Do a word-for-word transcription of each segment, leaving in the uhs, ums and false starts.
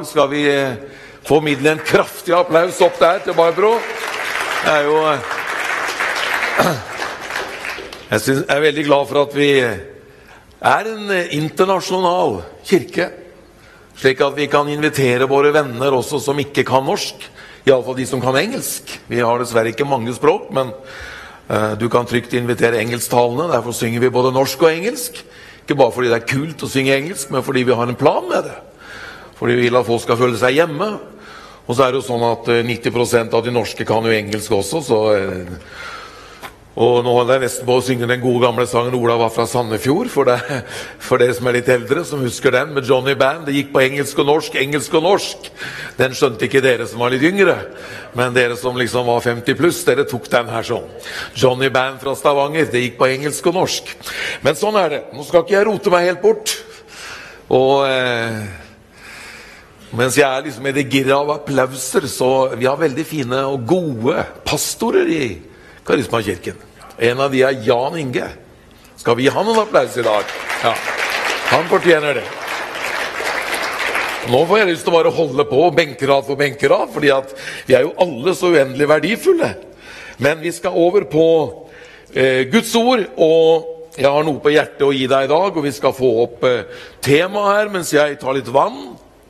dag. Skal vi eh, formidle en kraftig applaus opp der til Barbro? Det er jo... Eh, jeg, synes, jeg er veldig glad for at vi er en internasjonal kirke, slik at vi kan invitere våre venner også som ikke kan norsk, i alle fall de som kan engelsk. Vi har dessverre ikke mange språk, men uh, du kan trygt invitere engelsktalene. Derfor synger vi både norsk og engelsk. Ikke bare fordi det er kult å synge engelsk, men fordi vi har en plan med det. Fordi vi vil at folk skal føle seg hjemme. Og så er det jo sånn at uh, nitti prosent av de norske kan jo engelsk også, så... Uh, Og nå er jeg nesten på å synge den gode gamle sangen Ola var fra Sandefjord, for, det, for dere som er litt eldre, som husker den, med Johnny Band. Det gikk på engelsk og norsk, engelsk og norsk. Den skjønte ikke dere som var litt yngre, men dere som liksom var femti pluss, dere tok den her sånn. Johnny Band fra Stavanger, det gikk på engelsk og norsk. Men sånn er det. Nå skal ikke jeg rote meg helt bort. Og eh, mens jeg er liksom i det girret av applauser, så vi har veldig fine og gode pastorer i Karismakirken. En av de er Jan Inge. Skal vi ha noen applaus i dag? Ja, han fortjener det. Nå får jeg lyst til å bare holde på benkerad for benkerad, fordi at vi er jo alle så uendelig verdifulle. Men vi skal over på eh, Guds ord, og jeg har noe på hjertet å gi deg i dag, og vi skal få opp eh, tema her mens jeg tar litt vann.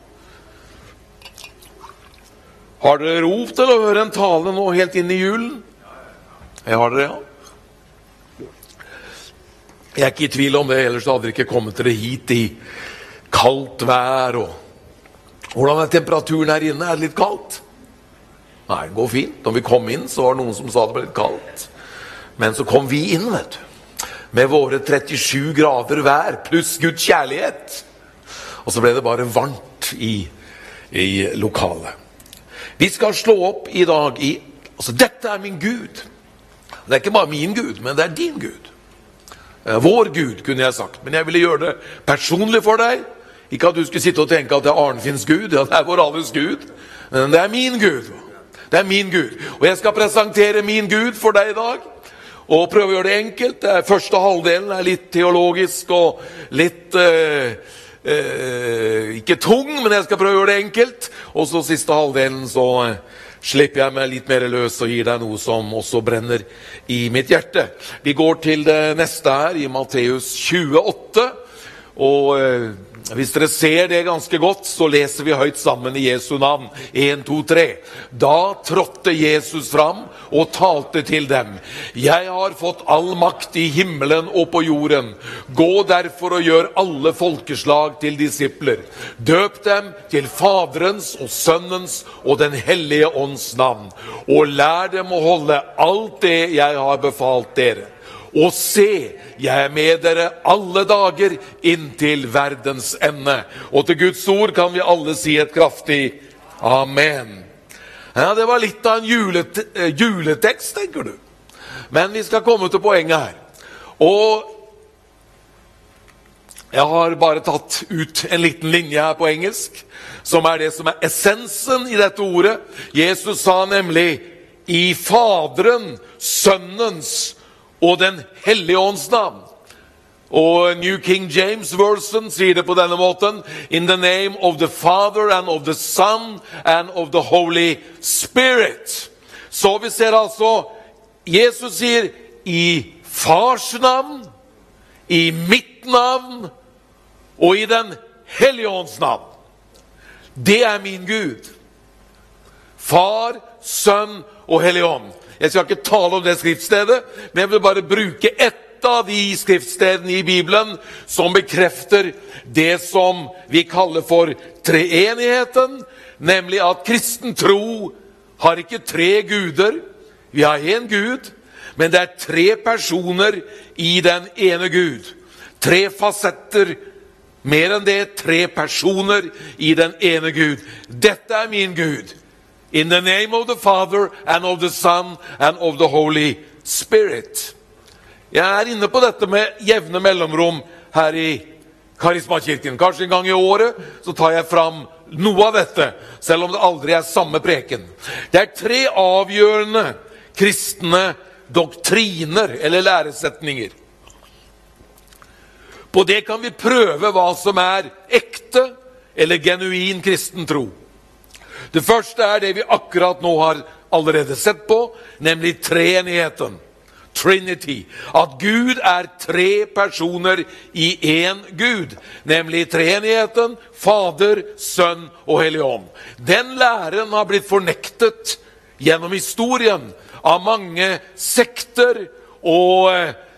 Har dere ro til å høre en tale nå helt inn i julen? Jeg har dere, ja. Jeg er ikke i tvil om det, ellers hadde dere ikke kommet dere hit i kaldt vær. Og hvordan er temperaturen her inne? Er det litt kaldt? Nei, det går fint. Når vi kom inn, så var det noen som sa det ble litt kaldt. Men så kom vi inn, vet du. Med våre trettisju grader vær, pluss Guds kjærlighet. Og så ble det bare varmt i, i lokalet. Vi skal slå opp i dag i... Altså, dette er min Gud. Det er ikke bare min Gud, men det er din Gud. Vår Gud, kunne jeg sagt. Men jeg ville gjøre det personlig for deg. Ikke at du skulle sitte og tenke at det er Arnfinns Gud. Ja, det er vår alles Gud. Men det er min Gud. Det er min Gud. Og jeg skal presentere min Gud for deg i dag. Og prøve å gjøre det enkelt. Det er første halvdelen er litt teologisk og litt... Uh, uh, ikke tung, men jeg skal prøve å gjøre det enkelt. Og så siste halvdelen så... Uh, slipper jeg meg litt mer løs og gir deg noe som også brenner i mitt hjerte. Vi går til det neste her i Matteus tjueåtte, og eh, hvis dere ser det ganske godt, så leser vi høyt sammen i Jesu navn. en, to, tre. Da trådte Jesus fram og talte til dem. Jeg har fått all makt i himmelen og på jorden. Gå derfor og gjør alle folkeslag til disipler. Døp dem til Faderens og Sønnens og den hellige ånds navn. Og lær dem å holde alt det jeg har befalt dere. Og se, jeg er med dere alle dager inntil verdens ende. Og til Guds ord kan vi alle si et kraftig Amen. Ja, det var litt av en julet, juletekst, tenker du. Men vi skal komme til poenget her. Og jeg har bare tatt ut en liten linje her på engelsk, som er det som er essensen i dette ordet. Jesus sa nemlig, i Faderen, Sønnens og den hellige ånds navn. Og New King James Version sier det på denne måten. In the name of the Father and of the Son and of the Holy Spirit. Så vi ser altså, Jesus sier i Fars navn, i mitt navn og i den hellige ånds navn. Det er min Gud. Far, Sønn og hellige ånd. Jeg skal ikke tale om det skriftstedet, men jeg vil bare bruke ett av de skriftstedene i Bibelen som bekrefter det som vi kaller for treenigheten, nemlig at kristen tro har ikke tre guder. Vi har en Gud, men det er tre personer i den ene Gud. Tre fasetter, mer enn det, tre personer i den ene Gud. Dette er min Gud. In the name of the Father and of the Son and of the Holy Spirit. Jeg er inne på dette med jevne mellomrom her i Karismakirken. Kanskje en gang i året så tar jeg fram noe av dette, selv om det aldri er samme preken. Det er tre avgjørende kristne doktriner eller læresetninger. På det kan vi prøve hva som er ekte eller genuin kristen tro. Det første er det vi akkurat nå har allerede sett på, nemlig treenigheten. Trinity. At Gud er tre personer i en Gud, nemlig treenigheten, Fader, Sønn og Helligånd. Den læren har blitt fornektet gjennom historien av mange sekter og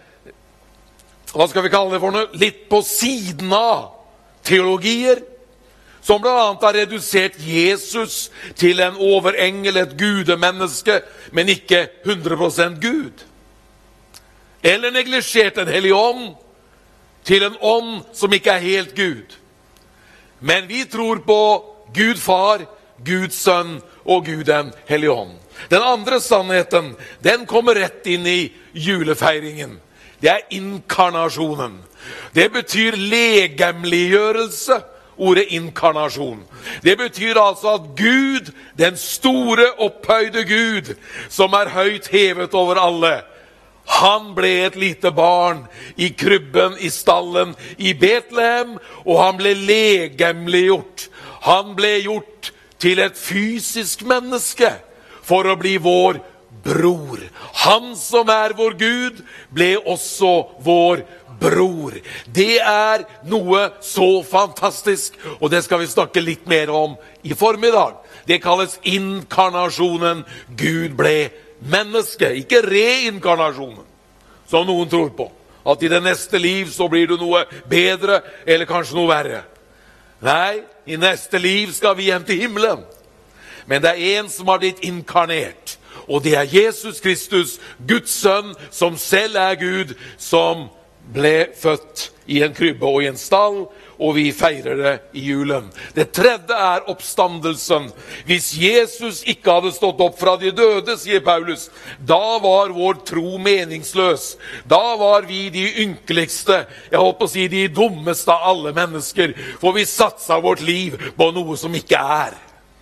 hva skal vi kalle det for noe? Litt på siden av teologier, som blant annet har redusert Jesus til en overengel, et gudemenneske, men ikke hundre prosent Gud. Eller neglisjert en hellig ånd til en ånd som ikke er helt Gud. Men vi tror på Gud Far, Gud Sønn og Gud den hellige ånd. Den andre sannheten, den kommer rett inn i julefeiringen. Det er inkarnasjonen. Det betyr legemliggjørelse, ordet inkarnasjon. Det betyr altså at Gud, den store opphøyde Gud, som er høyt hevet over alle, han ble et lite barn i krybben i stallen i Betlehem, og han ble legemliggjort. Han ble gjort til et fysisk menneske for å bli vår bror. Han som er vår Gud, ble også vår bror. Det er noe så fantastisk, og det skal vi snakke litt mer om i formiddag. Det kalles inkarnasjonen. Gud ble menneske, ikke reinkarnasjonen, som noen tror på. At i det neste liv så blir du noe bedre, eller kanskje noe verre. Nei, i neste liv skal vi hjem til himmelen. Men det er en som har blitt inkarnert, og det er Jesus Kristus, Guds sønn, som selv er Gud, som ble født i en krybbe og i en stall, og vi feirer det i julen. Det tredje er oppstandelsen. Hvis Jesus ikke hadde stått opp fra de døde, sier Paulus, da var vår tro meningsløs. Da var vi de ynkeligste, jeg holdt på å si de dummeste av alle mennesker, for vi satsa vårt liv på noe som ikke er.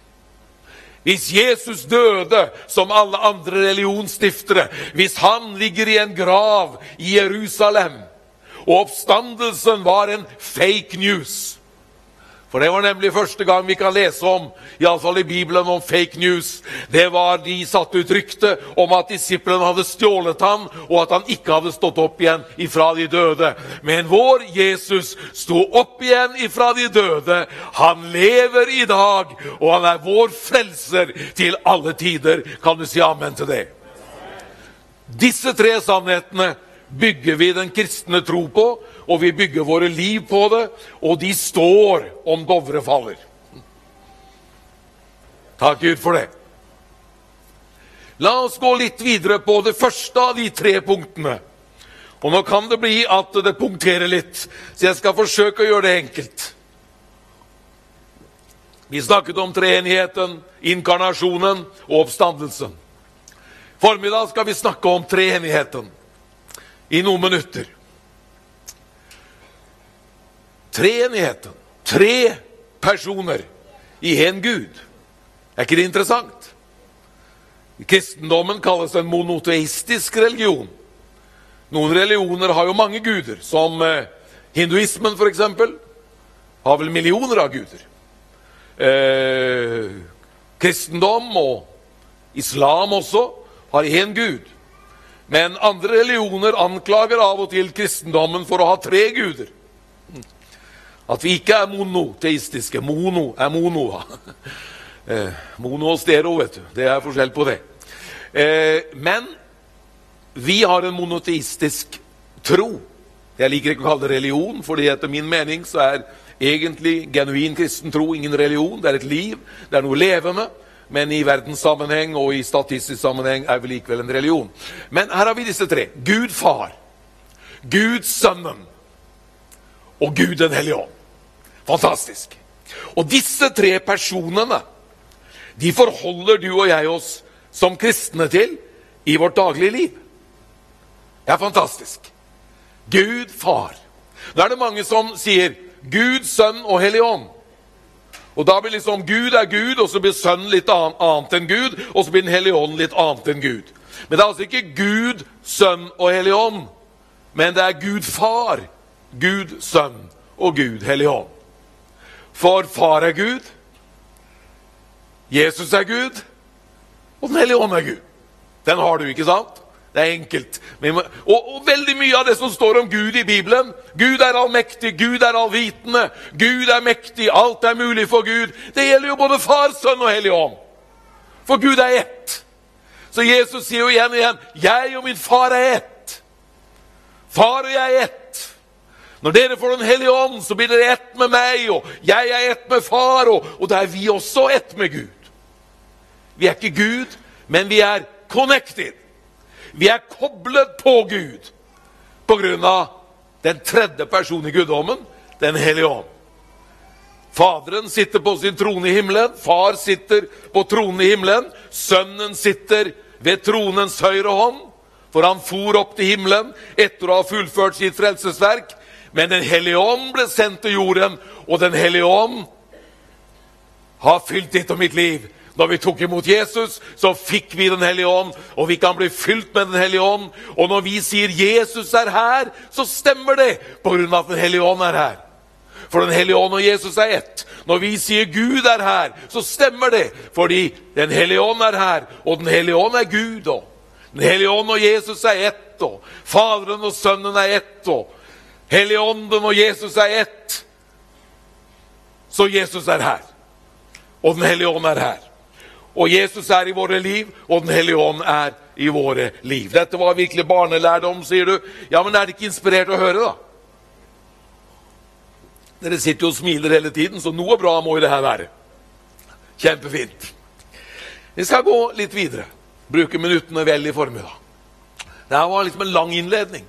Hvis Jesus døde som alle andre religionsstiftere, hvis han ligger i en grav i Jerusalem, og oppstandelsen var en fake news. For det var nemlig første gang vi kan lese om, i alle fall i Bibelen, om fake news. Det var de satte ut rykte om at disiplene hadde stjålet han, og at han ikke hadde stått opp igjen ifra de døde. Men vår Jesus sto opp igjen ifra de døde. Han lever i dag, og han er vår frelser til alle tider. Kan du si amen til det? Disse tre sannhetene bygger vi den kristne tro på, og vi bygger våre liv på det, og de står om Dovre faller. Takk Gud for det. La oss gå litt videre på det første av de tre punktene. Og nå kan det bli at det punkterer litt, så jeg skal forsøke å gjøre det enkelt. Vi snakket om treenigheten, inkarnasjonen og oppstandelsen. Formiddag skal vi snakke om treenigheten i noen minutter. Treenigheten, tre personer i en Gud. Er ikke det interessant? I kristendommen kalles det en monoteistisk religion. Noen religioner har jo mange guder, som eh, hinduismen for eksempel, har vel millioner av guder. Eh, kristendom og islam også har en Gud. Men andre religioner anklager av og til kristendommen for å ha tre guder. At vi ikke er monoteistiske. Mono er mono. Eh, mono og stereo, vet du. Det er forskjell på det. Eh, men vi har en monoteistisk tro. Jeg liker ikke å kalle det religion, fordi etter min mening så er egentlig genuin kristen tro ingen religion. Det er et liv, det er noe levende. Men i verdenssammenheng og i statistisk sammenheng er vi likevel en religion. Men her har vi disse tre. Gud Far, Gud Sønnen og Gud den hellige ånd. Fantastisk. Og disse tre personene, de forholder du og jeg oss som kristne til i vårt daglige liv. Det er fantastisk. Gud Far. Da er det mange som sier Gud, Sønn og hellige ånd. Og da blir liksom Gud er Gud, og så blir Sønnen litt annet enn Gud, og så blir den hellige ånd litt annet enn Gud. Men det er altså ikke Gud, Sønn og hellige ånd, men det er Gud Far, Gud Sønn og Gud hellige ånd. For far er Gud, Jesus er Gud, og den hellige ånd er Gud. Den har du, ikke sant? Det er enkelt. Men, og, og veldig mye av det som står om Gud i Bibelen, Gud er allmektig, Gud er allvitende, Gud er mektig, alt er mulig for Gud. Det gjelder jo både far, sønn og hellige ånd. For Gud er ett. Så Jesus sier jo igjen og igjen, jeg og min far er ett. Far og jeg er ett. Når dere får den hellige ånd, så blir dere ett med meg, og jeg er ett med far, og, og da er vi også ett med Gud. Vi er ikke Gud, men vi er connected. Vi er koblet på Gud, på grunn av den tredje personen i guddommen, den hellige ånd. Faderen sitter på sin trone i himmelen, far sitter på tronen i himmelen, sønnen sitter ved tronens høyre hånd, for han for opp til himmelen etter å ha fullført sitt frelsesverk. Men den hellige ånd ble sendt til jorden, og den hellige ånd har fylt ditt og mitt liv. Når vi tok imot Jesus, så fikk vi den hellige ånd, og vi kan bli fylt med den hellige ånd. Og når vi sier Jesus er her, så stemmer det, på grunn av at den hellige ånd er her. For den hellige ånd og Jesus er ett. Når vi sier Gud er her, så stemmer det, fordi den hellige ånd er her, og den hellige ånd er Gud. Og den hellige ånd og Jesus er ett, og Faderen og Sønnen er ett, og hellige ånden og Jesus er ett. Så Jesus er her, og den hellige ånd er her. Og Jesus er i våre liv, og den hellige ånd er i våre liv. Dette var virkelig barnelærdom, sier du. Ja, men er det ikke inspirert å høre, da? Dere sitter jo og smiler hele tiden, så noe bra må jo det her være. Kjempefint. Vi skal gå litt videre. Bruke minuttene vel i formiddag. Det her var liksom en lang innledning.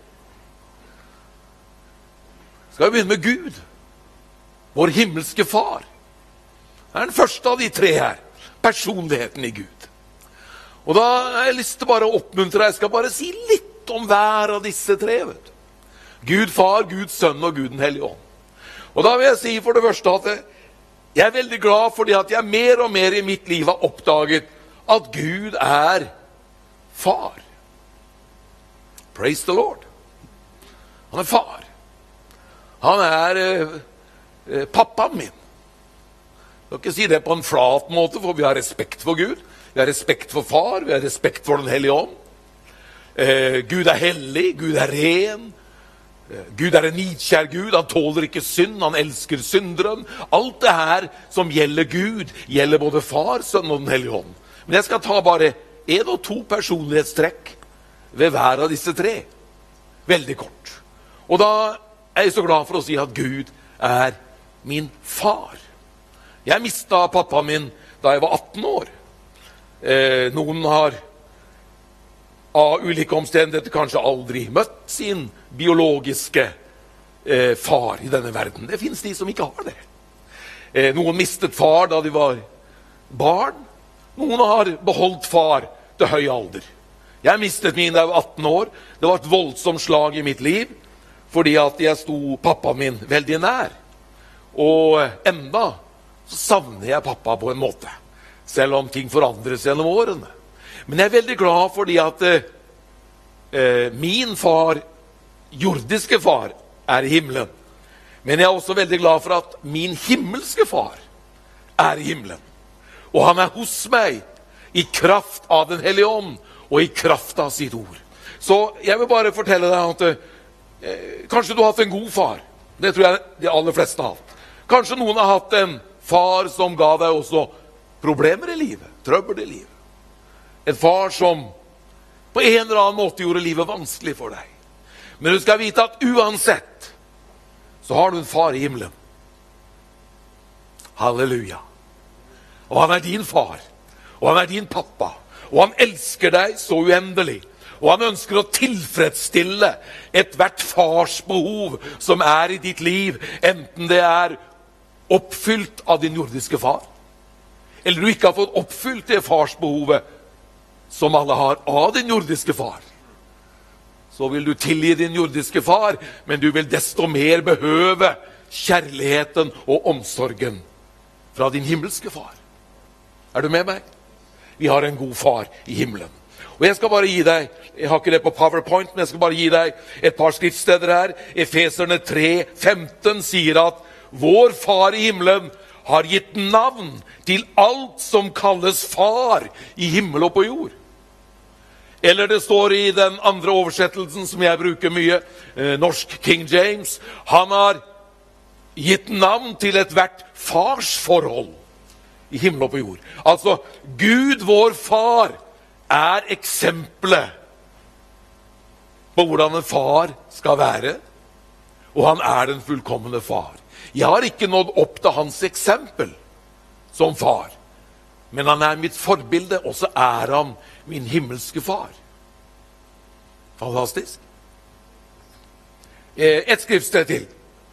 Skal vi begynne med Gud, vår himmelske far. Det er den første av de tre her. Personligheten i Gud. Og da har jeg lyst til bare å oppmuntre deg. Jeg skal bare si litt om hver av disse tre. Vet du. Gud far, Gud sønn og Gud den hellige ånd. Og da vil jeg si for det første at jeg er veldig glad fordi at jeg mer og mer i mitt liv har oppdaget at Gud er far. Praise the Lord. Han er far. Han er eh, eh, pappaen min. Jeg skal ikke si det på en flat måte, for vi har respekt for Gud. Vi har respekt for far, vi har respekt for den hellige ånd. Eh, Gud er hellig, Gud er ren. Eh, Gud er en nidkjær Gud, han tåler ikke synd, han elsker synderen. Alt det her som gjelder Gud, gjelder både far, sønn og den hellige ånd. Men jeg skal ta bare en og to personlighetstrekk ved hver av disse tre. Veldig kort. Og da er jeg så glad for å si at Gud er min far. Jeg mistet pappa min da jeg var atten år. Eh, noen har av ulike omstendigheter kanskje aldri møtt sin biologiske eh, far i denne verden. Det finnes de som ikke har det. Eh, noen mistet far da de var barn. Noen har beholdt far til høy alder. Jeg mistet min da jeg var atten år. Det var et voldsomt slag i mitt liv, fordi at jeg sto pappa min veldig nær. Og enda så savner jeg pappa på en måte, selv om ting forandres gjennom årene. Men jeg er veldig glad fordi at eh, min far, jordiske far, er i himmelen. Men jeg er også veldig glad for at min himmelske far er i himmelen. Og han er hos meg i kraft av den hellige ånd, og i kraft av sitt ord. Så jeg vil bare fortelle deg at eh, kanskje du har hatt en god far. Det tror jeg de aller fleste har hatt. Kanskje noen har hatt en far som ga deg også problemer i livet, trøbbel i livet. En far som på en eller annen måte gjorde livet vanskelig for deg. Men du skal vite at uansett, så har du en far i himmelen. Halleluja. Og han er din far, og han er din pappa, og han elsker deg så uendelig. Og han ønsker å tilfredsstille et hvert fars behov som er i ditt liv, enten det er oppfylt av din jordiske far, eller du ikke har fått oppfylt det farsbehovet som alle har av din jordiske far. Så vil du tilgi din jordiske far, men du vil desto mer behøve kjærligheten og omsorgen fra din himmelske far. Er du med meg? Vi har en god far i himmelen. Og jeg skal bare gi deg, jeg har ikke det på PowerPoint, men jeg skal bare gi deg et par skriftsteder her. Efeserne tre femten sier at vår far i himmelen, har gitt navn til alt som kalles far i himmel og på jord. Eller det står i den andre oversettelsen som jeg bruker mye, eh, norsk King James, han har gitt navn til et hvert farsforhold i himmel og på jord. Altså, Gud, vår far, er eksempelet på hvordan en far skal være, og han er den fullkomne far. Jeg har ikke nådd opp til hans eksempel som far, men han er mitt forbilde, og så er han min himmelske far. Fantastisk. Eh, et skriftsted til.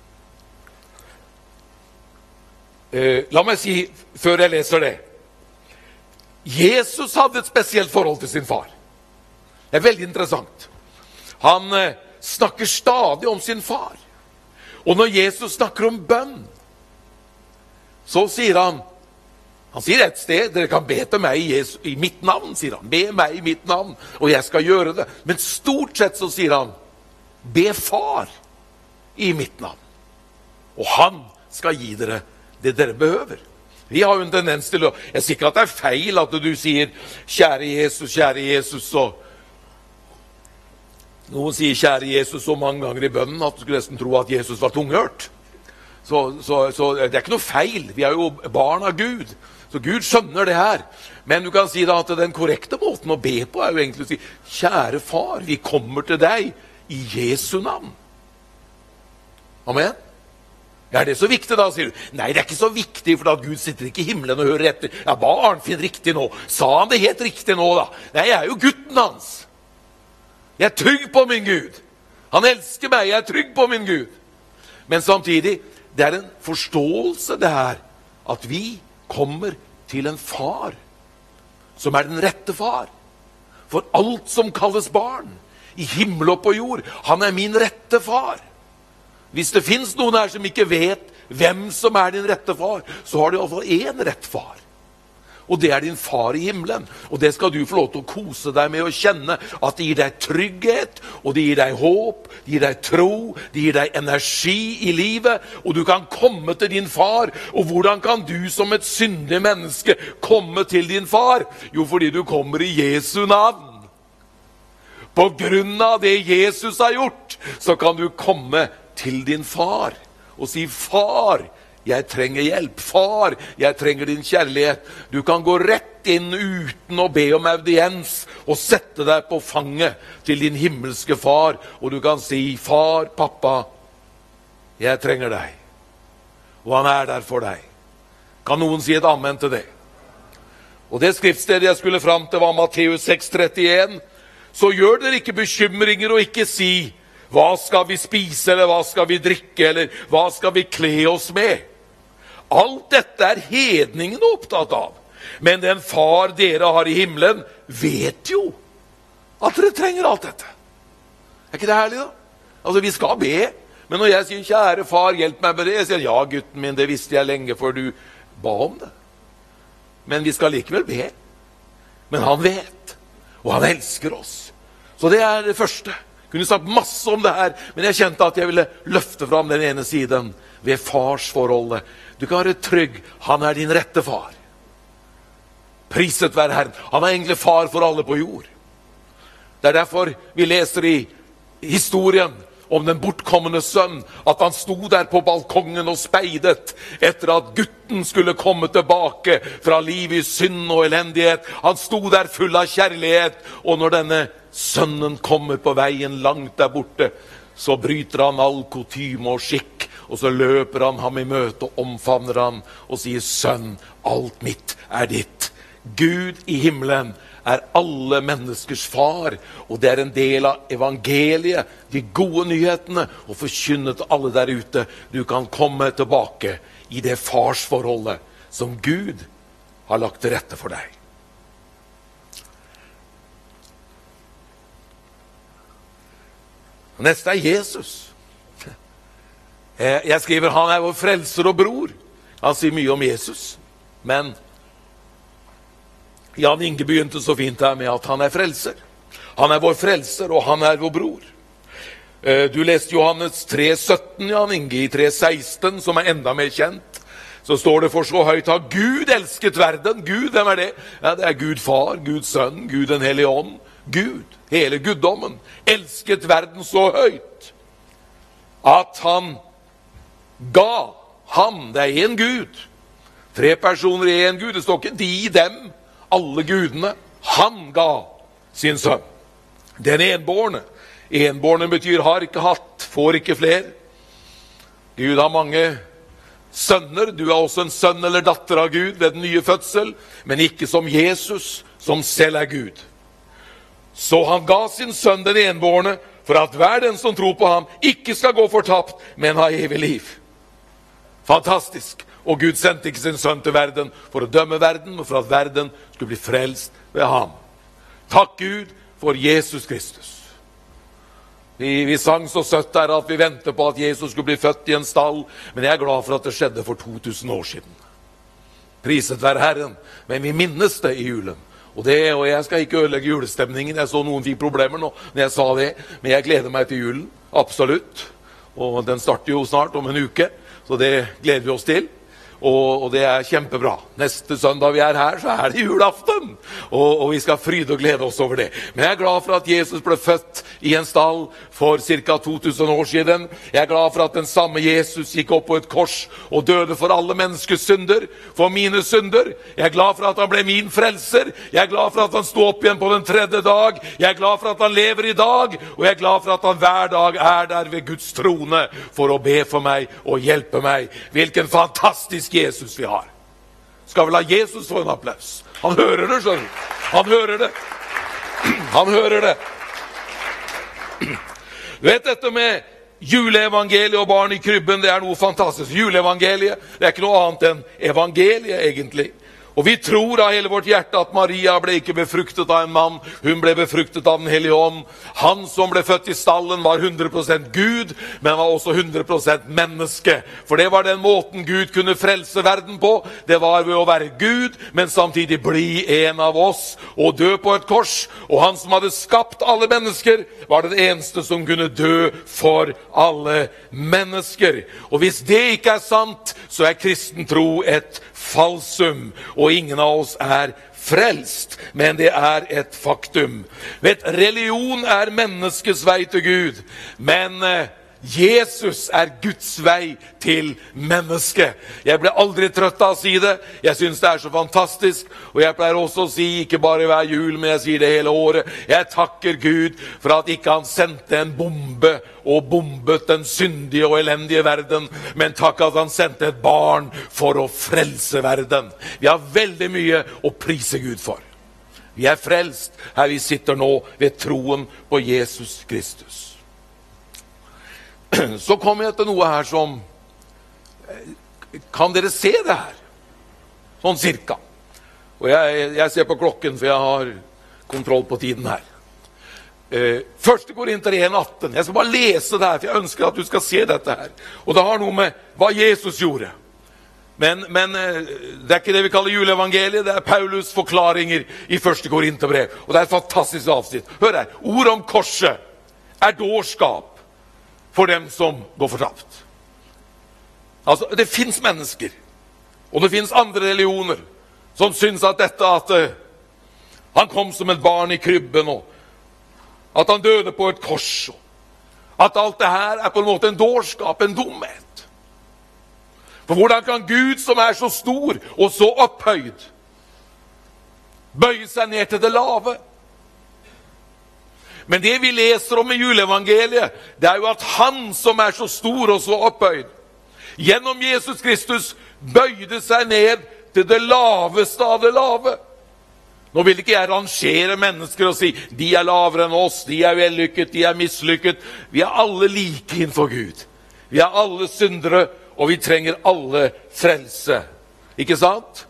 Eh, la meg si, før jeg leser det, Jesus hadde et spesielt forhold til sin far. Det er veldig interessant. Han eh, snakker stadig om sin far. Og når Jesus snakker om bønn, så sier han, han sier et sted, dere kan be til meg i, Jesus, i mitt navn, sier han. Be meg i mitt navn, og jeg skal gjøre det. Men stort sett så sier han, be far i mitt navn. Og han skal gi dere det dere behøver. Vi har jo en tendens til å, jeg sier ikke at det er feil at du sier, kjære Jesus, kjære Jesus, og noen sier kjære Jesus så mange ganger i bønnen at du skulle nesten tro at Jesus var tunghørt. Så, så, så det er ikke noe feil. Vi er jo barn av Gud. Så Gud skjønner det her. Men du kan si da at den korrekte måten å be på er jo egentlig å si, kjære far, vi kommer til deg i Jesu navn. Amen? Er det så viktig da, sier du? Nei, det er ikke så viktig, for at Gud sitter ikke i himmelen og hører etter. Ja, var Arnfinn riktig nå? Sa han det helt riktig nå da? Nei, jeg er jo gutten hans. Jeg er trygg på min Gud. Han elsker meg, jeg er trygg på min Gud. Men samtidig, det er en forståelse det her, at vi kommer til en far, som er den rette far. For alt som kalles barn, i himmel og på jord, han er min rette far. Hvis det finnes noen her som ikke vet hvem som er din rette far, så har du i hvert fall en rett far. Og det er din far i himmelen. Og det skal du få lov til å kose deg med å kjenne at det gir deg trygghet, og det gir deg håp, det gir deg tro, det gir deg energi i livet, og du kan komme til din far. Og hvordan kan du som et syndig menneske komme til din far? Jo, fordi du kommer i Jesu navn. På grunn av det Jesus har gjort, så kan du komme til din far og si, far, jeg trenger hjelp. Far, jeg trenger din kjærlighet. Du kan gå rett inn uten å be om audiens og sette deg på fanget til din himmelske far. Og du kan si, far, pappa, jeg trenger deg. Og han er der for deg. Kan noen si et amen til det? Og det skriftstedet jeg skulle fram til var Matteus seks trettien. Så gjør dere ikke bekymringer og ikke si, hva skal vi spise, eller hva skal vi drikke, eller hva skal vi kle oss med? Alt dette er hedningene opptatt av. Men den far dere har i himmelen vet jo at dere trenger alt dette. Er ikke det herlig da? Altså, vi skal be. Men når jeg sier, kjære far, hjelp meg med det, jeg sier, ja, gutten min, det visste jeg lenge før du ba om det. Men vi skal likevel be. Men han vet, og han elsker oss. Så det er det første. Jeg kunne sagt masse om det her, men jeg kjente at jeg ville løfte fram den ene siden ved farsforholdet. Du kan være trygg, han er din rette far. Priset være Herren. Han er egentlig far for alle på jord. Det er derfor vi leser i historien om den bortkommende sønn, at han sto der på balkongen og speidet etter at gutten skulle komme tilbake fra liv i synd og elendighet. Han sto der full av kjærlighet, og når denne sønnen kommer på veien langt der borte, så bryter han all kutyme og skikk, og så løper han ham i møte og omfavner han og sier, sønn, alt mitt er ditt. Gud i himmelen er alle menneskers far, og det er en del av evangeliet, de gode nyhetene, og forkynne til alle der ute. Du kan komme tilbake i det farsforholdet som Gud har lagt til rette for deg. Neste er Jesus. Jeg skriver, han er vår frelser og bror. Han sier mye om Jesus, men Jan Inge begynte så fint her med at han er frelser. Han er vår frelser, og han er vår bror. Du leste Johannes tre sytten, Jan Inge, i tre seksten, som er enda mer kjent. Så står det: for så høyt har Gud elsket verden. Gud, hvem er det? Ja, det er Gud far, Gud sønn, Gud den hellige ånd. Gud, hele guddommen, elsket verden så høyt at han ga ham, det er en Gud, tre personer i en Gud, det står ikke de, dem, alle gudene, han ga sin sønn, den enbårne. Enbårne betyr har ikke hatt, får ikke fler. Gud har mange sønner, du er også en sønn eller datter av Gud ved den nye fødsel, men ikke som Jesus, som selv er Gud. Så han ga sin sønn den enbårne, for at hver den som tror på ham ikke skal gå fortapt, men ha evig liv. Fantastisk. Og Gud sendte ikke sin sønn til verden for å dømme verden, men for at verden skulle bli frelst ved ham. Takk Gud for Jesus Kristus. Vi, vi sang så søtt der at vi venter på at Jesus skulle bli født i en stall, men jeg er glad for at det skjedde for to tusen år siden. Priset være Herren, men vi minnes det i julen. Og, det, og jeg skal ikke ødelegge julestemningen. Jeg så noen fikk problemer nå når jeg sa det, men jeg gleder meg til julen, absolutt. Og den starter jo snart om en uke, så det gleder vi oss til. Og, og det er kjempebra. Neste søndag vi er her, så er det julaften. Og, og vi skal fryde og glede oss over det. Men jeg er glad for at Jesus ble født i en stall for ca. to tusen år siden. Jeg er glad for at den samme Jesus gikk opp på et kors og døde for alle menneskers synder, for mine synder. Jeg er glad for at han ble min frelser. Jeg er glad for at han sto opp igjen på den tredje dag. Jeg er glad for at han lever i dag. Og jeg er glad for at han hver dag er der ved Guds trone for å be for meg og hjelpe meg. Hvilken fantastisk Jesus vi har. Skal vel ha Jesus få en applaus. Han hører det, skjønner du. Han hører det. Han hører det. Du vet dette med juleevangeliet og barn i krybben, det er noe fantastisk. Juleevangeliet, det er ikke noe annet enn evangeliet egentlig. Og vi tror av hele vårt hjerte at Maria ble ikke befruktet av en mann, hun ble befruktet av den hellige ånd. Han som ble født i stallen var hundre prosent Gud, men var også hundre prosent menneske. For det var den måten Gud kunne frelse verden på. Det var ved å være Gud, men samtidig bli en av oss og dø på et kors. Og han som hadde skapt alle mennesker, var den eneste som kunne dø for alle mennesker. Og hvis det ikke er sant, så er kristen tro et falsum, og ingen av oss er frelst, men det er et faktum. Vet, religion er menneskets vei til Gud, men eh, Jesus er Guds vei til mennesket. Jeg ble aldri trøtt av å si det. Jeg synes det er så fantastisk. Og jeg pleier også å si, ikke bare hver jul, men jeg sier det hele året. Jeg takker Gud for at ikke han sendte en bombe og bombet den syndige og elendige verden, men takk at han sendte et barn for å frelse verden. Vi har veldig mye å prise Gud for. Vi er frelst her vi sitter nå ved troen på Jesus Kristus. Så kommer jeg til noe her som, kan dere se det her? Sånn cirka. Og jeg, jeg ser på klokken, for jeg har kontroll på tiden her. Eh, første Korinter en atten. Jeg skal bare lese det her, for jeg ønsker at du skal se dette her. Og det har noe med hva Jesus gjorde. Men, men det er ikke det vi kaller juleevangeliet, det er Paulus forklaringer i første Korinterbrev. Og det er et fantastisk avsnitt. Hør her, ord om korset er dårskap for dem som går fortapt. Altså, det finnes mennesker, og det finnes andre religioner, som synes at dette, at uh, han kom som et barn i krybben, og at han døde på et kors, og at alt det her er på en måte en dårskap, en dumhet. For hvordan kan Gud, som er så stor og så opphøyd, bøye seg ned til det lave? Men det vi leser om i juleevangeliet, det er jo at han som er så stor og så opphøyd, gjennom Jesus Kristus bøyde seg ned til det laveste av det lave. Nå vil ikke jeg rangere mennesker og si, de er lavere enn oss, de er vellykket, de er mislykket. Vi er alle like innenfor Gud. Vi er alle syndere, og vi trenger alle frelse. Ikke sant?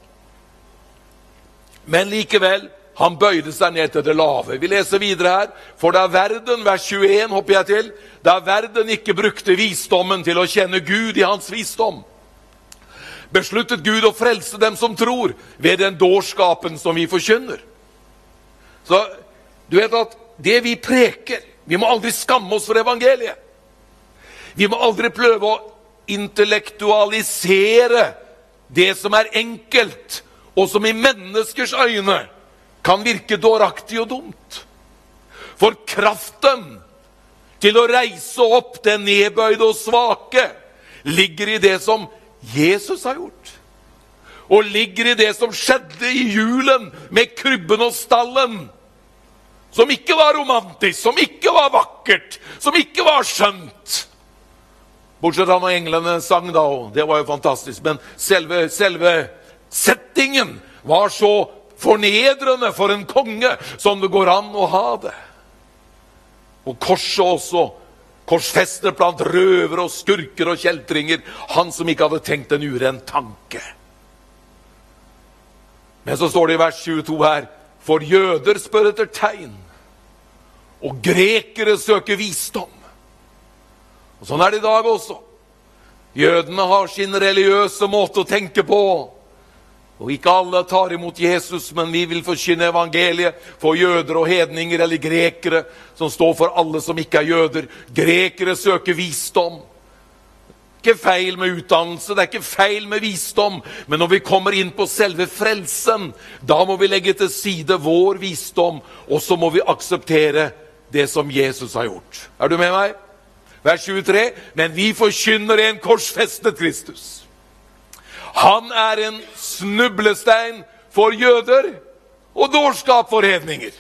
Men likevel, han bøyde seg ned til det lave. Vi leser videre her. For da verden, vers tjueen hopper jeg til, da verden ikke brukte visdommen til å kjenne Gud i hans visdom, besluttet Gud å frelse dem som tror ved den dårskapen som vi forkynner. Så du vet at det vi preker, Vi må aldri skamme oss for evangeliet. Vi må aldri prøve å intellektualisere det som er enkelt, og som i menneskers øyne kan virke dåraktig og dumt. For kraften til å reise opp den nedbøyde og svake ligger i det som Jesus har gjort. Og ligger i det som skjedde i julen med krybben og stallen. Som ikke var romantisk, som ikke var vakkert, som ikke var skjønt. Bortsett fra når englene sang da, og det var jo fantastisk. Men selve, selve settingen var så fornedrende for en konge som det går an å ha det. Og korset også, korsfester blant røvere og skurker og kjeltringer, han som ikke hadde tenkt en urent tanke. Men så står det i vers tjueto her, for jøder spør etter tegn, og grekere søker visdom. Og sånn er det i dag også. Jødene har sin religiøse måte å tenke på, og ikke alle tar imot Jesus, men vi vil forkynne evangeliet for jøder og hedninger eller grekere, som står for alle som ikke er jøder. Grekere søker visdom. Det er ikke feil med utdannelse, det er ikke feil med visdom, men når vi kommer inn på selve frelsen, da må vi legge til side vår visdom, og så må vi akseptere det som Jesus har gjort. Er du med meg? Vers tjuetre, men vi forkynner en korsfestet Kristus. Han er en snublestein for jøder og dårskap for hedninger.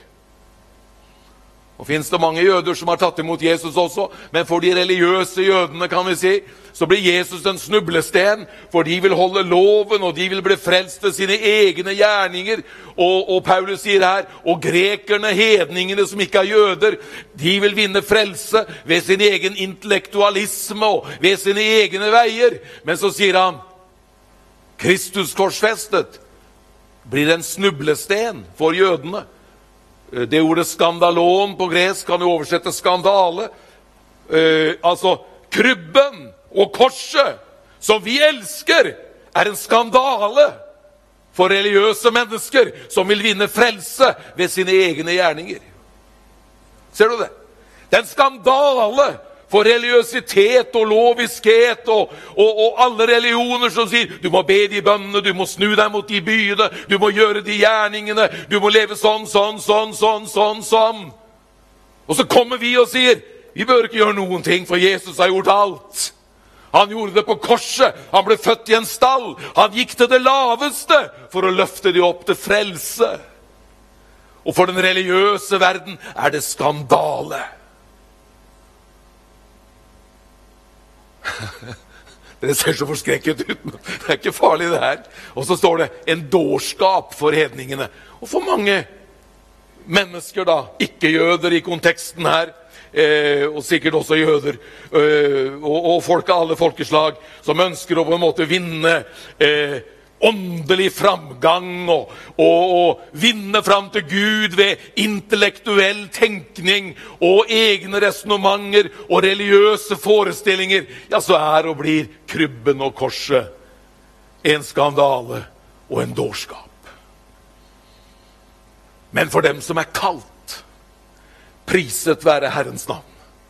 Og finnes det mange jøder som har tatt imot Jesus også, men for de religiøse jødene, kan vi si, så blir Jesus en snublesten, for de vil holde loven, og de vil bli frelst ved sine egne gjerninger. Og, og Paulus sier her, og grekerne, hedningene som ikke er jøder, de vil vinne frelse ved sin egen intellektualisme og ved sine egne veier. Men så sier han, Kristus korsfestet blir en snublesten for jødene. Det ordet skandalon på gresk kan jo oversette skandale. Eh, altså, krybben og korset, som vi elsker, er en skandale for religiøse mennesker som vil vinne frelse ved sine egne gjerninger. Ser du det? Det er en skandale for religiøsitet og loviskhet og, og, og alle religioner som sier du må be de bønnene, du må snu deg mot de byene, du må gjøre de gjerningene, du må leve sånn, sånn, sånn, sånn, sånn, sånn. Og så kommer vi og sier vi bør ikke gjøre noen ting, for Jesus har gjort alt. Han gjorde det på korset, han ble født i en stall, han gikk til det laveste for å løfte de opp til frelse. Og for den religiøse verden er det skandale. Dere ser så forskrekket ut, men det er ikke farlig det her. Og så står det en dårskap for hedningene. Og for mange mennesker da, ikke jøder i konteksten her, eh, og sikkert også jøder, eh, og, og folk av alle folkeslag, som ønsker å på en måte vinne eh, åndelig framgang og, og, og vinne fram til Gud ved intellektuell tenkning og egne resonementer og religiøse forestillinger, ja, så er og blir krybben og korset en skandale og en dårskap. Men for dem som er kalt, priset være Herrens navn.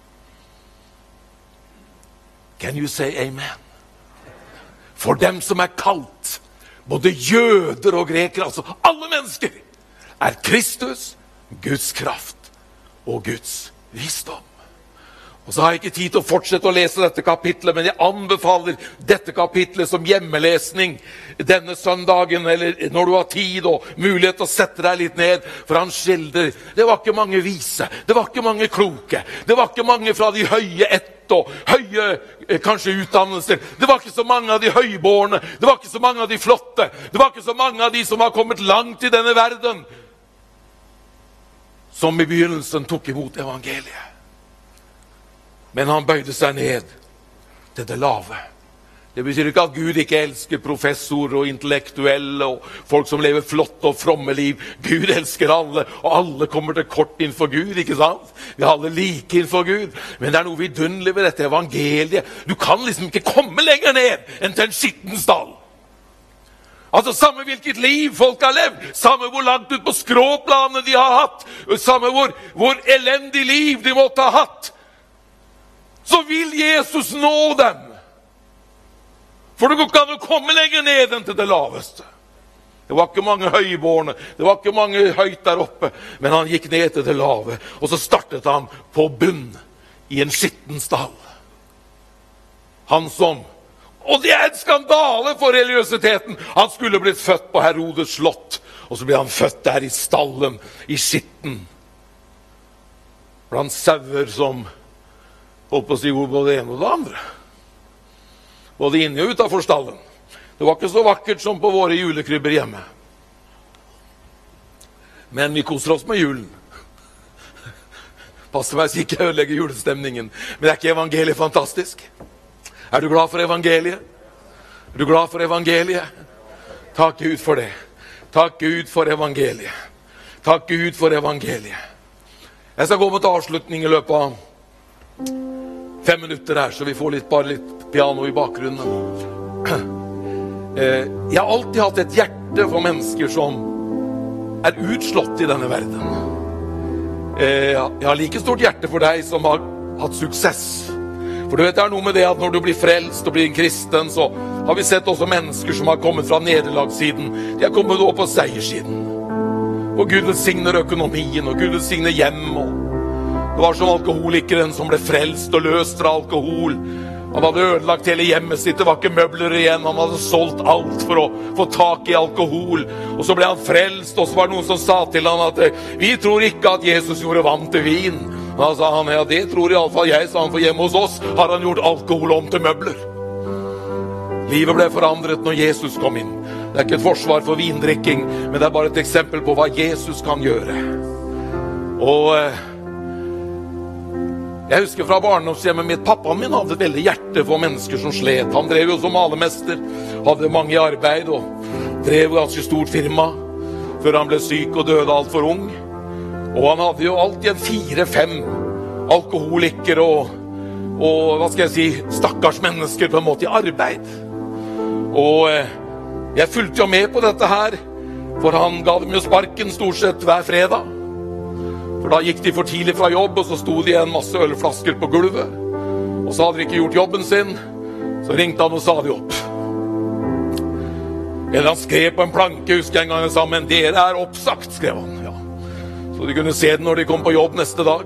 Can you say amen? For dem som er kalt, både jøder og grekere, altså alle mennesker, er Kristus, Guds kraft og Guds visdom. Og så har jeg ikke tid til å fortsette å lese dette kapitlet, men jeg anbefaler dette kapitlet som hjemmelesning denne søndagen, eller når du har tid og mulighet til å sette deg litt ned, for han skildrer, det var ikke mange vise, det var ikke mange kloke, det var ikke mange fra de høye ett og høye, kanskje utdannelser, det var ikke så mange av de høyborne, det var ikke så mange av de flotte, det var ikke så mange av de som har kommet langt i denne verden, som i begynnelsen tok imot evangeliet. Men han bøyde seg ned til det lave. Det betyr ikke at Gud ikke elsker professorer og intellektuelle og folk som lever flott og fromme liv. Gud elsker alle, og alle kommer til kort innenfor Gud, ikke sant? Vi er alle like innenfor Gud, men det er noe vidunderlig ved dette evangeliet. Du kan liksom ikke komme lenger ned enn til en skitten stall. Altså samme hvilket liv folk har levd, samme hvor langt ut på skråplanet de har hatt, samme hvor, hvor elendig liv de måtte ha hatt, så vil Jesus nå dem. For det går ikke an å komme lenger ned enn til det laveste. Det var ikke mange høybårene, det var ikke mange høyt der oppe, men han gikk ned til det lave, og så startet han på bunn i en skitten stall. Han som, og det er en skandale for religiøsiteten, han skulle blitt født på Herodes slott, og så ble han født der i stallen, i skitten. Blant sauer som holdt på å si både det ene og det andre. Både inne og utenfor stallen. Det var ikke så vakkert som på våre julekrybber hjemme. Men vi koser oss med julen. Passer meg så ikke jeg ødelegger julestemningen. Men er ikke evangeliet fantastisk? Er du glad for evangeliet? Er du glad for evangeliet? Takk Gud for det. Takk Gud for evangeliet. Takk Gud for evangeliet. Jeg skal gå mot avslutning i løpet av fem minutter her, så vi får litt, bare litt piano i bakgrunnen. Jeg har alltid hatt et hjerte for mennesker som er utslått i denne verden. Jeg har like stort hjerte for deg som har hatt suksess. For du vet, det er noe med det at når du blir frelst og blir en kristen, så har vi sett også mennesker som har kommet fra nederlagssiden. De har kommet opp på seiersiden. Og Gud velsigner økonomien, og Gud velsigner hjem. Og det var som alkoholikeren som ble frelst og løst fra alkohol. Han hadde ødelagt hele hjemmet sitt, det var ikke møbler igjen. Han hadde solgt alt for å få tak i alkohol. Og så ble han frelst, og så var det noen som sa til han at vi tror ikke at Jesus gjorde vann til vin. Da sa han, ja, det tror i alle fall jeg, sa han, for hjemme hos oss har han gjort alkohol om til møbler. Livet ble forandret når Jesus kom inn. Det er ikke et forsvar for vindrikking, men det er bare et eksempel på hva Jesus kan gjøre. Og eh, jeg husker fra barndomshjemmet mitt, pappaen min hadde et veldig hjerte for mennesker som slet. Han drev jo som malermester, hadde mange i arbeid og drev ganske stort firma før han ble syk og døde alt for ung. Og han hadde jo alltid en fire-fem alkoholiker og, og, hva skal jeg si, stakkars mennesker på en måte i arbeid. Og eh, jeg fulgte jo med på dette her, for han ga dem jo sparken stort sett hver fredag. For da gikk de for tidlig fra jobb, og så sto de en masse ølflasker på gulvet. Og så hadde de ikke gjort jobben sin, så ringte han og sa de opp. Eller han skrev på en planke, husker jeg en gang, sammen, dere er oppsagt, skrev han, ja. Så de kunne se det når de kom på jobb neste dag.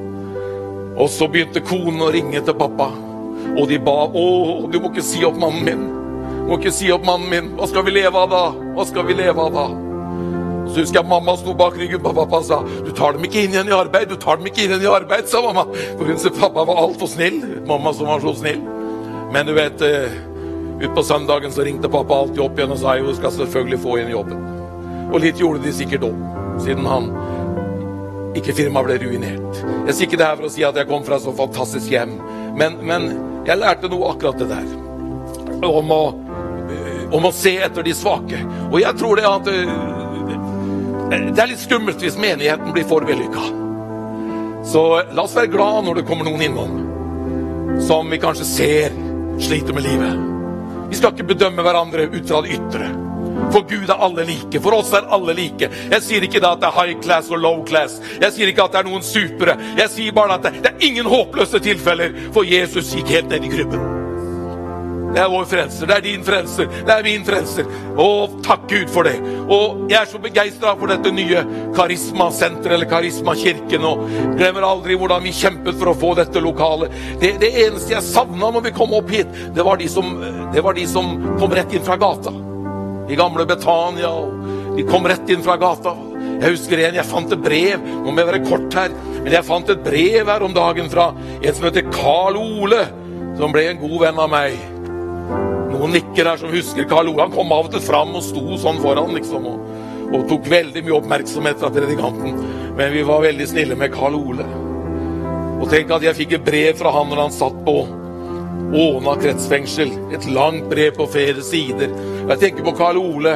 Og så begynte konen å ringe til pappa. Og de ba, åh, du må ikke si opp mannen min. Du må ikke si opp mannen min. Hva skal vi leve av da? Hva skal vi leve av da? Så husker jeg mamma sto bak ryggen på pappa og sa, du tar dem ikke inn igjen i arbeid, du tar dem ikke inn igjen i arbeid, sa mamma. For hun sa pappa var alt for snill. Mamma som var så snill. Men du vet, ut på søndagen så ringte pappa alltid opp igjen og sa, jo, du skal selvfølgelig få inn jobben. Og litt gjorde de sikkert også, siden han ikke firmaet ble ruinert. Jeg sier ikke det her for å si at jeg kom fra så fantastisk hjem, men, men jeg lærte noe akkurat det der. Om å, om å se etter de svake. Og jeg tror det at det er litt skummelt hvis menigheten blir for vellykket. Så la oss være glad når det kommer noen innom, som vi kanskje ser sliter med livet. Vi skal ikke bedømme hverandre ut fra det ytre. For Gud er alle like, for oss er alle like. Jeg sier ikke da at det er high class og low class. Jeg sier ikke at det er noen supere. Jeg sier bare at det, det er ingen håpløse tilfeller, for Jesus gikk helt ned i krybben. Det er vår frelser, det er din frelser, det er min frelser. Og takk Gud for det. Og jeg er så begeistret for dette nye karismasenteret, eller karismakirken, og glemmer aldri hvordan vi kjempet for å få dette lokalet. Det, det eneste jeg savnet når vi kom opp hit, det var de som, det var de som kom rett inn fra gata. I gamle Betania, og de kom rett inn fra gata. Jeg husker en, jeg fant et brev, nå må jeg være kort her, men jeg fant et brev her om dagen fra en som heter Karl Ole, som ble en god venn av meg. Noen nikker her som husker Karl Ole, han kom av og til fram og sto sånn foran, liksom, og, og tok veldig mye oppmerksomhet fra predikanten, men vi var veldig snille med Karl Ole. Og tenk at jeg fikk et brev fra han når han satt på Åna kretsfengsel, et langt brev på flere sider. Jeg tenker på Karl Ole,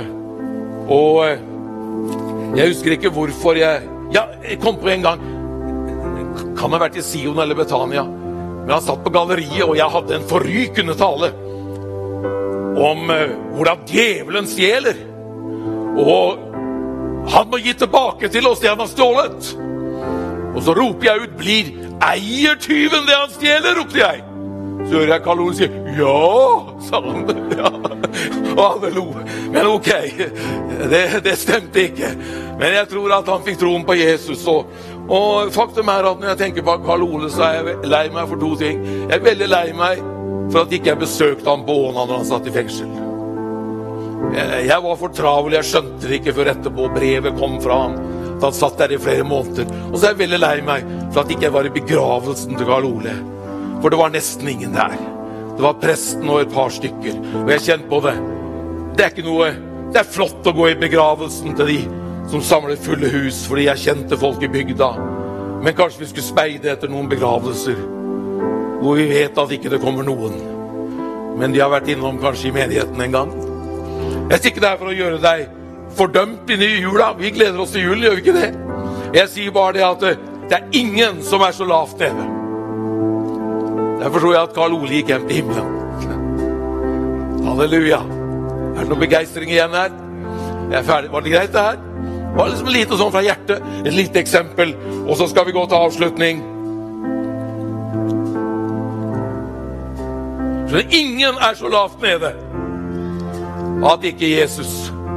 og jeg husker ikke hvorfor jeg, ja, jeg kom på en gang, kan ha vært i Sion eller Betania, men han satt på galleriet, og jeg hadde en forrykende tale. om eh, hvordan djevelen stjeler. Og han må gi tilbake til oss det han har stjålet. Og så roper jeg ut, blir eier tyven det han stjeler, ropte jeg. Så hører jeg Karl Ole si, ja, sa han. Ja. Og alle lo. Men ok, det, det stemte ikke. Men jeg tror at han fikk troen på Jesus. Og, og faktum er at når jeg tenker på Karl Ole, så er jeg lei meg for to ting. Jeg er veldig lei meg for at ikke jeg besøkte han på Åna når han satt i fengsel. Jeg, jeg var for travel, jeg skjønte det ikke før etterpå. Brevet kom fra han. Han satt der i flere måneder. Og så er jeg veldig lei meg for at ikke jeg var i begravelsen til Karl Ole. For det var nesten ingen der. Det var presten og et par stykker. Og jeg kjente på det. Det er ikke noe... Det er flott å gå i begravelsen til de som samler fulle hus, fordi jeg kjente folk i bygda. Men kanskje vi skulle speide etter noen begravelser, hvor vi vet at ikke det kommer noen. Men de har vært innom kanskje i menigheten en gang. Jeg sier ikke det her for å gjøre deg fordømt inn i jula. Vi gleder oss til julen, gjør vi ikke det? Jeg sier bare det at det er ingen som er så lavt nede. Derfor tror jeg at Karl Ole gikk hjem til himmelen. Halleluja. Er det noe begeistring igjen her? Jeg er ferdig. Var det greit det her? Det var liksom lite sånn fra hjertet. Et lite eksempel. Og så skal vi gå til avslutning. Så ingen er så lavt nede at ikke Jesus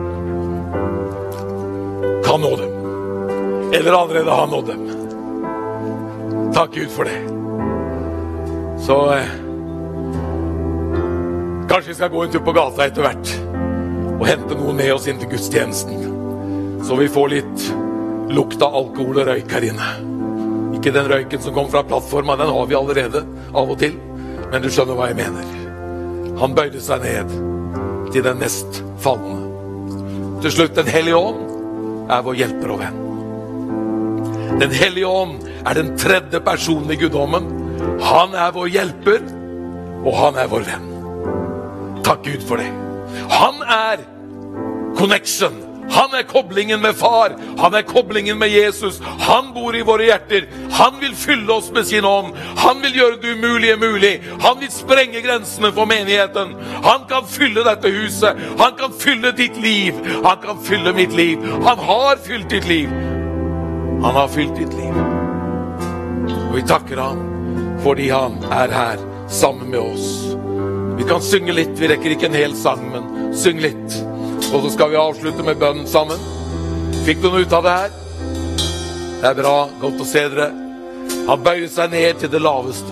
kan nå dem. Eller allerede har nådd dem. Takk Gud for det. Så eh, kanskje vi skal gå en tur på gata etter hvert og hente noe med oss inn til gudstjenesten, så vi får litt lukt av alkohol og røyk her inne. Ikke den røyken som kom fra plattformen, den har vi allerede av og til, men du skjønner hva jeg mener. Han bøyde seg ned til den mest fallende. Til slutt, den hellige ånd er vår hjelper og venn. Den hellige ånd er den tredje personen i guddommen. Han er vår hjelper, og han er vår venn. Takk Gud for det. Han er connection. Han er koblingen med far. Han er koblingen med Jesus. Han bor i våre hjerter. Han vil fylle oss med sin ånd. Han vil gjøre det umulige mulig. Han vil sprenge grensene for menigheten. Han kan fylle dette huset. Han kan fylle ditt liv. Han kan fylle mitt liv. Han har fylt ditt liv. Han har fylt ditt liv. Og vi takker han fordi han er her sammen med oss. Vi kan synge litt, vi rekker ikke en hel sang, men syng litt. Og så skal vi avslutte med bønnen sammen. Fikk du noe ut av det her? Det er bra, godt å se dere. Han bøyer seg ned til det laveste.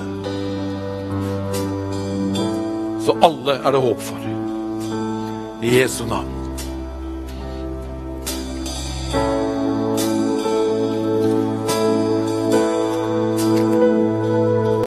Så alle er det håp for. I Jesu navn.